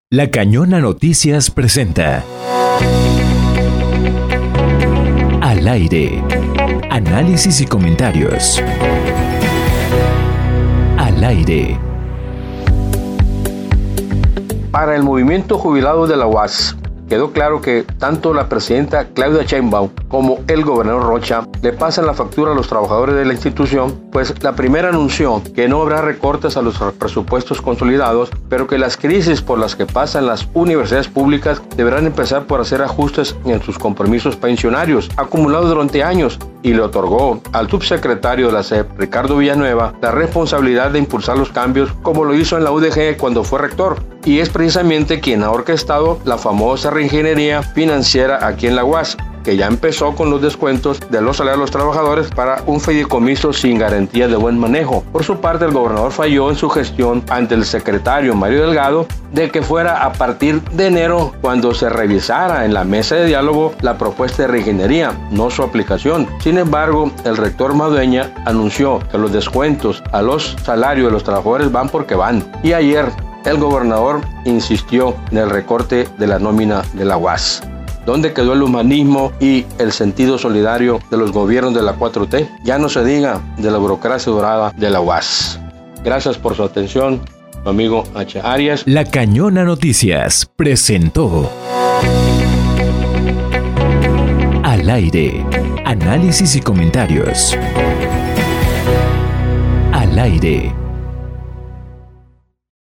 La Cañona Noticias presenta Al aire. Análisis y comentarios. Al aire. Para el movimiento jubilado de la UAS, quedó claro que tanto la presidenta Claudia Sheinbaum como el gobernador Rocha le pasan la factura a los trabajadores de la institución, pues la primera anunció que no habrá recortes a los presupuestos consolidados, pero que las crisis por las que pasan las universidades públicas deberán empezar por hacer ajustes en sus compromisos pensionarios acumulados durante años, y le otorgó al subsecretario de la SEP, Ricardo Villanueva, la responsabilidad de impulsar los cambios como lo hizo en la UDG cuando fue rector, y es precisamente quien ha orquestado la famosa reingeniería financiera aquí en la UAS, que ya empezó con los descuentos de los salarios de los trabajadores para un fideicomiso sin garantía de buen manejo. Por su parte, el gobernador falló en su gestión ante el secretario Mario Delgado de que fuera a partir de enero cuando se revisara en la mesa de diálogo la propuesta de reingeniería, no su aplicación. Sin embargo, el rector Madueña anunció que los descuentos a los salarios de los trabajadores van porque van. Y ayer, el gobernador insistió en el recorte de la nómina de la UAS. ¿Dónde quedó el humanismo y el sentido solidario de los gobiernos de la 4T? Ya no se diga de la burocracia dorada de la UAS. Gracias por su atención, mi amigo H. Arias. La Cañona Noticias presentó Al aire. Análisis y comentarios. Al aire.